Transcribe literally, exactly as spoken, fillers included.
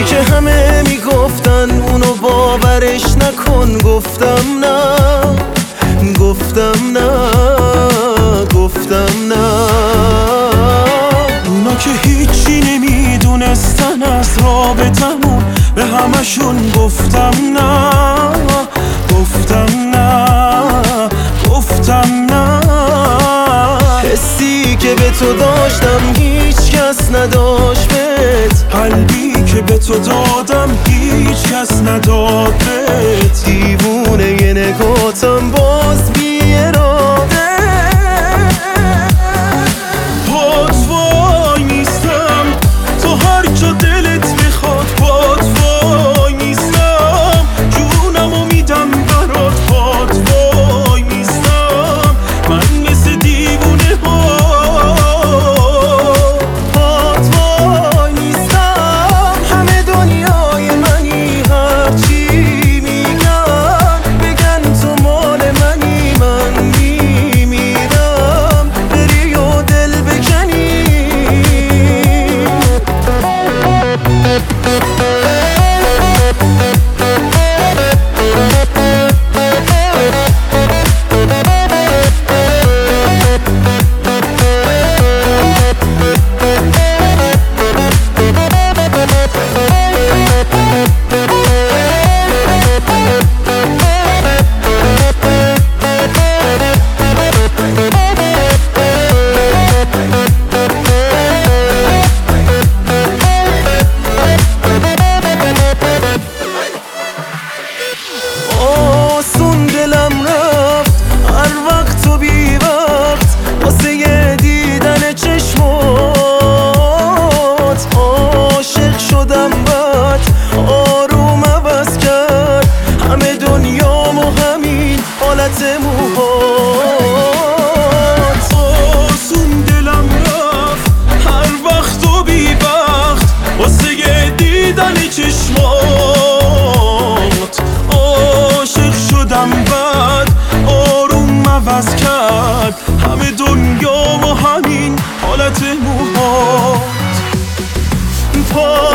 که همه میگفتن اونو باورش نکن، گفتم نه، گفتم نه، گفتم نه. اونا که هیچی نمیدونستن از رابطمون، به همشون گفتم نه، گفتم نه، گفتم نه. حسی که به تو داشتم هیچ کس نداشت بهت، قلبی که به تو دادم هیچ کس نداد بهت. دیوونه یه نگاتم باز بی اراده، پات وای نیستم تو هر جا دلت میخواد، پات وای نیستم جونمو میدم برات، پات وای نیستم من مثل دیوونه ها. پات وای نیستم همه دنیای منی، هرچی میگن بگن تو مال منی، من میمیرم بری و دل بکنی. آسون دلم رفت هر وقت و بی وقت واسه یه دیدن چشمات. عاشق شدم بعد آروم عوض کرد همه دنیامو همین حالت موهات. آسون دلم رفت هر وقت و بی وقت واسه یه دیدن چشمات. عاشق شدم بعد آروم عوض کرد همه دنیا و همین حالت موهات.